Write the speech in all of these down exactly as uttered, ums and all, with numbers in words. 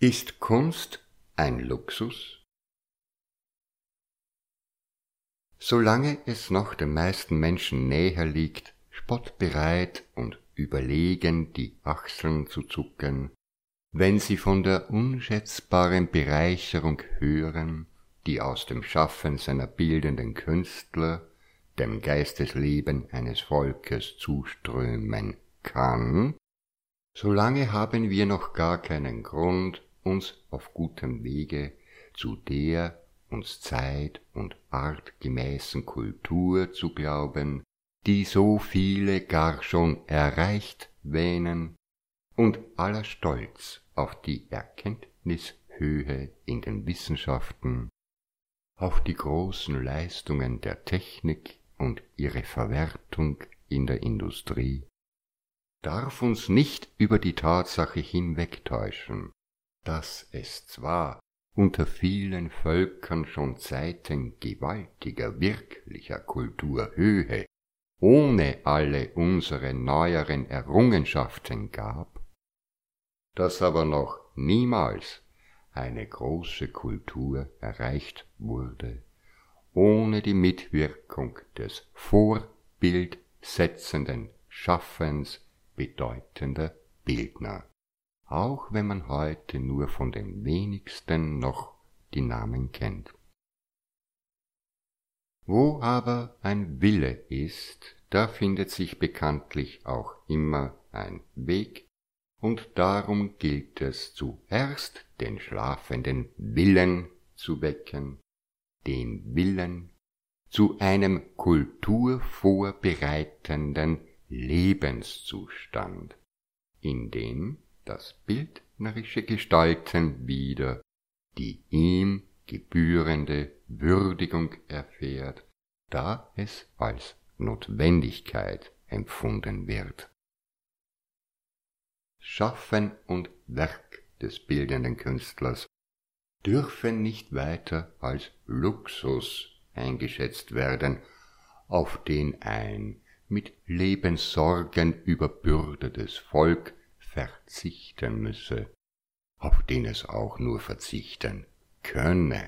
Ist Kunst ein Luxus? Solange es noch den meisten Menschen näher liegt, spottbereit und überlegen die Achseln zu zucken, wenn sie von der unschätzbaren Bereicherung hören, die aus dem Schaffen seiner bildenden Künstler dem Geistesleben eines Volkes zuströmen kann, solange haben wir noch gar keinen Grund, uns auf gutem Wege zu der uns Zeit und Art gemäßen Kultur zu glauben, die so viele gar schon erreicht wähnen, und aller Stolz auf die Erkenntnishöhe in den Wissenschaften, auf die großen Leistungen der Technik und ihre Verwertung in der Industrie, darf uns nicht über die Tatsache hinwegtäuschen, dass es zwar unter vielen Völkern schon Zeiten gewaltiger, wirklicher Kulturhöhe ohne alle unsere neueren Errungenschaften gab, dass aber noch niemals eine große Kultur erreicht wurde, ohne die Mitwirkung des vorbildsetzenden Schaffens bedeutender Bildner, auch wenn man heute nur von den wenigsten noch die Namen kennt. Wo aber ein Wille ist, da findet sich bekanntlich auch immer ein Weg, und darum gilt es zuerst den schlafenden Willen zu wecken, den Willen zu einem kulturvorbereitenden Lebenszustand, in dem das bildnerische Gestalten wieder die ihm gebührende Würdigung erfährt, da es als Notwendigkeit empfunden wird. Schaffen und Werk des bildenden Künstlers dürfen nicht weiter als Luxus eingeschätzt werden, auf den ein mit Lebenssorgen überbürdetes Volk verzichten müsse, auf den es auch nur verzichten könne.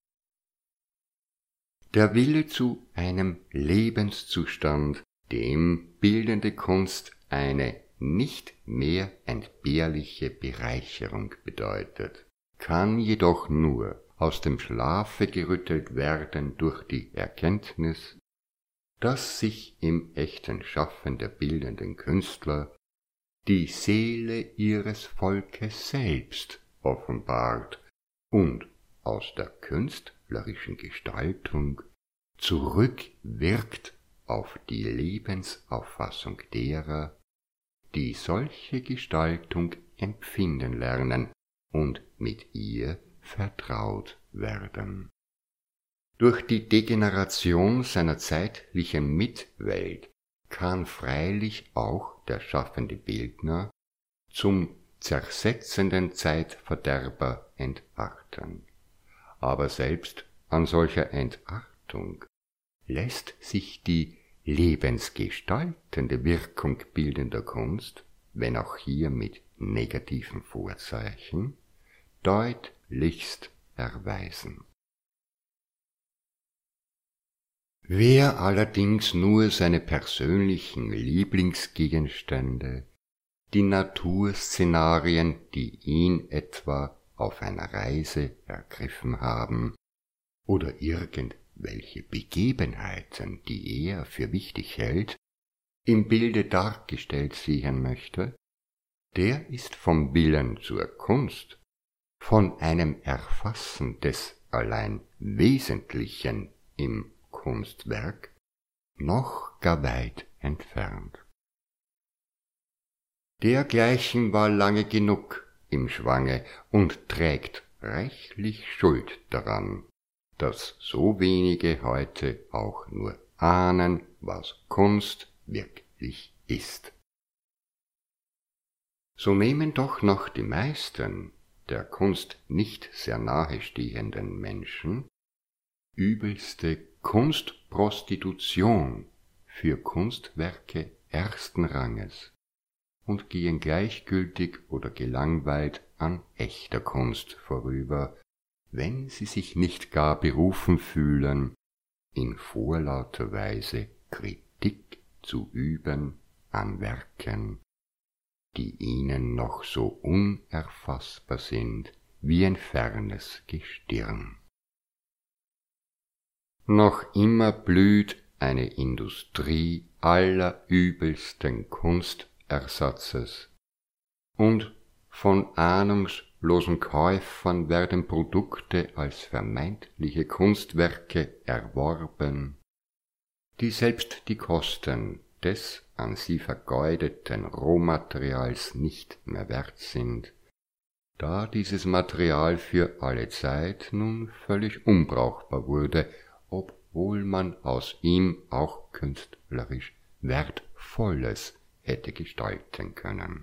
Der Wille zu einem Lebenszustand, dem bildende Kunst eine nicht mehr entbehrliche Bereicherung bedeutet, kann jedoch nur aus dem Schlafe gerüttelt werden durch die Erkenntnis, dass sich im echten Schaffen der bildenden Künstler die Seele ihres Volkes selbst offenbart und aus der künstlerischen Gestaltung zurückwirkt auf die Lebensauffassung derer, die solche Gestaltung empfinden lernen und mit ihr vertraut werden. Durch die Degeneration seiner zeitlichen Mitwelt kann freilich auch der schaffende Bildner zum zersetzenden Zeitverderber entarten. Aber selbst an solcher Entartung lässt sich die lebensgestaltende Wirkung bildender Kunst, wenn auch hier mit negativen Vorzeichen, deutlichst erweisen. Wer allerdings nur seine persönlichen Lieblingsgegenstände, die Naturszenarien, die ihn etwa auf einer Reise ergriffen haben, oder irgendwelche Begebenheiten, die er für wichtig hält, im Bilde dargestellt sehen möchte, der ist vom Willen zur Kunst, von einem Erfassen des allein Wesentlichen im Kunstwerk noch gar weit entfernt. Dergleichen war lange genug im Schwange und trägt reichlich Schuld daran, dass so wenige heute auch nur ahnen, was Kunst wirklich ist. So nehmen doch noch die meisten der Kunst nicht sehr nahestehenden Menschen übelste Kunstprostitution für Kunstwerke ersten Ranges und gehen gleichgültig oder gelangweilt an echter Kunst vorüber, wenn sie sich nicht gar berufen fühlen, in vorlauter Weise Kritik zu üben an Werken, die ihnen noch so unerfassbar sind wie ein fernes Gestirn. Noch immer blüht eine Industrie allerübelsten Kunstersatzes, und von ahnungslosen Käufern werden Produkte als vermeintliche Kunstwerke erworben, die selbst die Kosten des an sie vergeudeten Rohmaterials nicht mehr wert sind, da dieses Material für alle Zeit nun völlig unbrauchbar wurde, obwohl man aus ihm auch künstlerisch Wertvolles hätte gestalten können.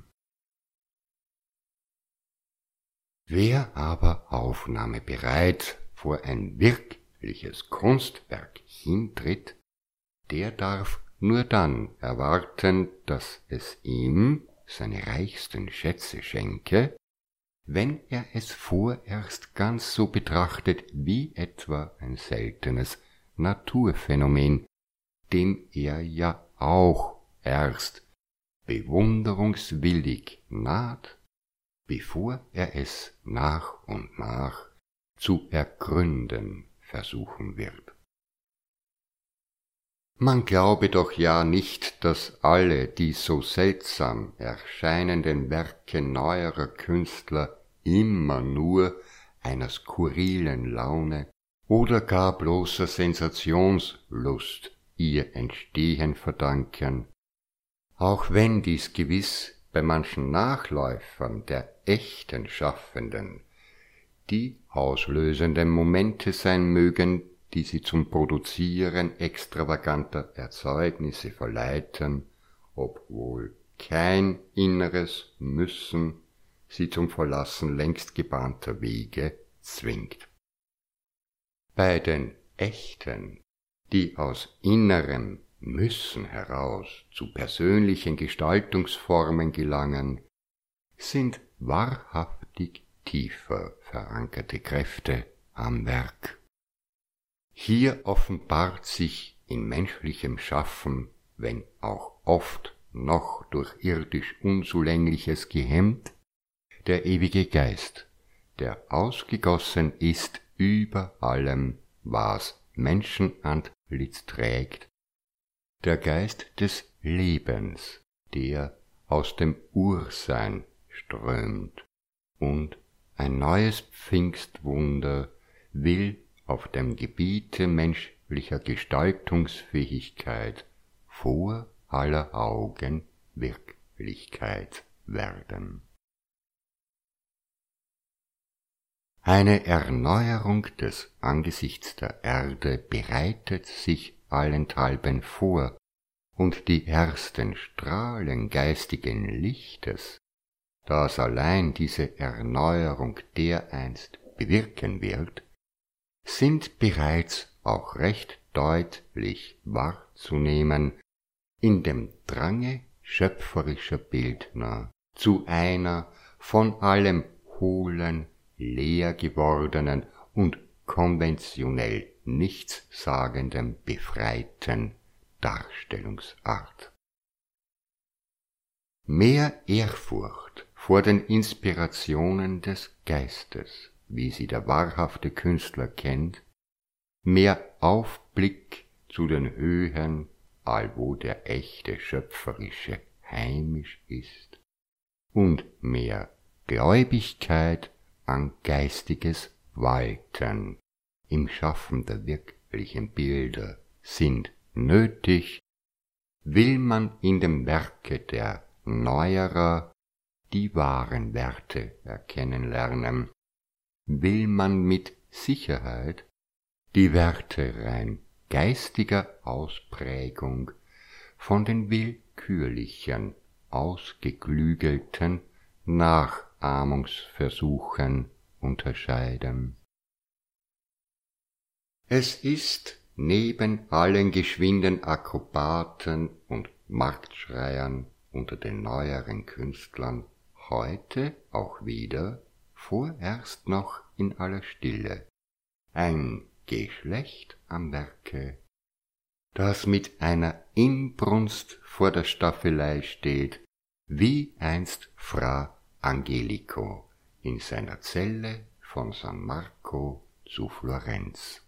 Wer aber aufnahmebereit vor ein wirkliches Kunstwerk hintritt, der darf nur dann erwarten, dass es ihm seine reichsten Schätze schenke, wenn er es vorerst ganz so betrachtet wie etwa ein seltenes Naturphänomen, dem er ja auch erst bewunderungswillig naht, bevor er es nach und nach zu ergründen versuchen wird. Man glaube doch ja nicht, dass alle die so seltsam erscheinenden Werke neuerer Künstler immer nur einer skurrilen Laune oder gar bloßer Sensationslust ihr Entstehen verdanken, auch wenn dies gewiss bei manchen Nachläufern der echten Schaffenden die auslösenden Momente sein mögen, die sie zum Produzieren extravaganter Erzeugnisse verleiten, obwohl kein inneres Müssen sie zum Verlassen längst gebahnter Wege zwingt. Bei den echten, die aus innerem Müssen heraus zu persönlichen Gestaltungsformen gelangen, sind wahrhaftig tiefer verankerte Kräfte am Werk. Hier offenbart sich in menschlichem Schaffen, wenn auch oft noch durch irdisch Unzulängliches gehemmt, der ewige Geist, der ausgegossen ist über allem, was Menschenantlitz trägt, der Geist des Lebens, der aus dem Ursein strömt, und ein neues Pfingstwunder will auf dem Gebiete menschlicher Gestaltungsfähigkeit vor aller Augen Wirklichkeit werden. Eine Erneuerung des Angesichts der Erde bereitet sich allenthalben vor, und die ersten Strahlen geistigen Lichtes, das allein diese Erneuerung dereinst bewirken wird, sind bereits auch recht deutlich wahrzunehmen in dem Drange schöpferischer Bildner zu einer von allem Hohlen, leer gewordenen und konventionell nichtssagenden befreiten Darstellungsart. Mehr Ehrfurcht vor den Inspirationen des Geistes, wie sie der wahrhafte Künstler kennt, mehr Aufblick zu den Höhen, allwo der echte Schöpferische heimisch ist, und mehr Gläubigkeit an geistiges Walten im Schaffen der wirklichen Bilder sind nötig, will man in dem Werke der Neuerer die wahren Werte erkennen lernen, will man mit Sicherheit die Werte rein geistiger Ausprägung von den willkürlichen, ausgeklügelten Nachahmungsversuchen unterscheiden. Es ist neben allen geschwinden Akrobaten und Marktschreiern unter den neueren Künstlern heute auch wieder vorerst noch in aller Stille, ein Geschlecht am Werke, das mit einer Inbrunst vor der Staffelei steht, wie einst Fra Angelico in seiner Zelle von San Marco zu Florenz.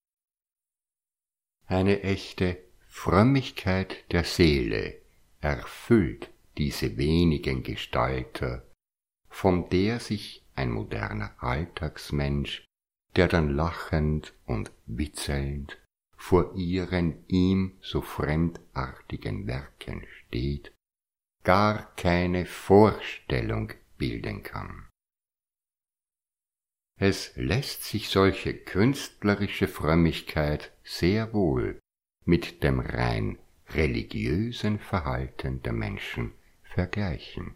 Eine echte Frömmigkeit der Seele erfüllt diese wenigen Gestalter, von der sich ein moderner Alltagsmensch, der dann lachend und witzelnd vor ihren ihm so fremdartigen Werken steht, gar keine Vorstellung bilden kann. Es lässt sich solche künstlerische Frömmigkeit sehr wohl mit dem rein religiösen Verhalten der Menschen vergleichen.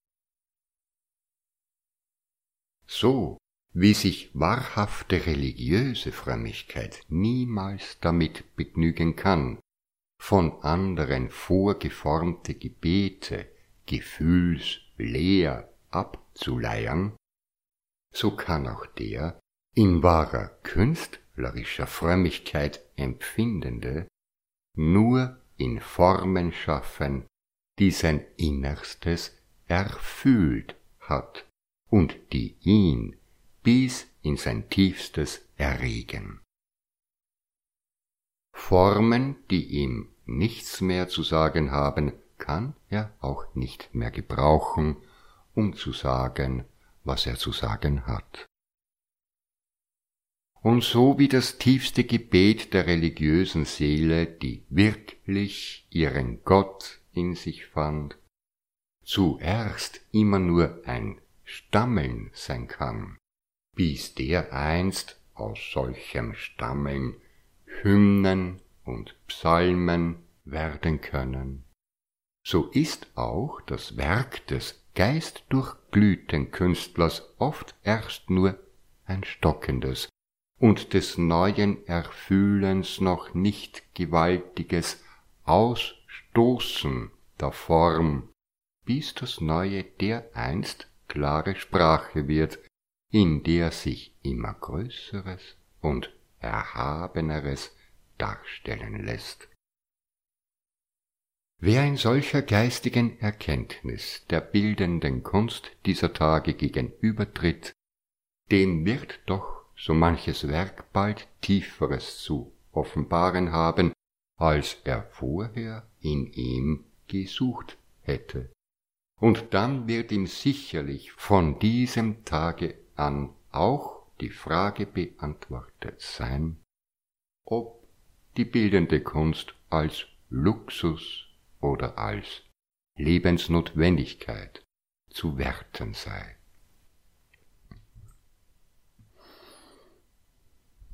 So wie sich wahrhafte religiöse Frömmigkeit niemals damit begnügen kann, von anderen vorgeformte Gebete gefühlsleer abzuleiern, so kann auch der in wahrer künstlerischer Frömmigkeit Empfindende nur in Formen schaffen, die sein Innerstes erfüllt hat und die ihn bis in sein Tiefstes erregen. Formen, die ihm nichts mehr zu sagen haben, kann er auch nicht mehr gebrauchen, um zu sagen, was er zu sagen hat. Und so wie das tiefste Gebet der religiösen Seele, die wirklich ihren Gott in sich fand, zuerst immer nur ein Stammeln sein kann, bis dereinst aus solchem Stammeln Hymnen und Psalmen werden können, so ist auch das Werk des geistdurchglühten Künstlers oft erst nur ein stockendes und des neuen Erfühlens noch nicht gewaltiges Ausstoßen der Form, bis das Neue dereinst klare Sprache wird, in der sich immer Größeres und Erhabeneres darstellen lässt. Wer in solcher geistigen Erkenntnis der bildenden Kunst dieser Tage gegenübertritt, dem wird doch so manches Werk bald Tieferes zu offenbaren haben, als er vorher in ihm gesucht hätte. Und dann wird ihm sicherlich von diesem Tage an auch die Frage beantwortet sein, ob die bildende Kunst als Luxus oder als Lebensnotwendigkeit zu werten sei.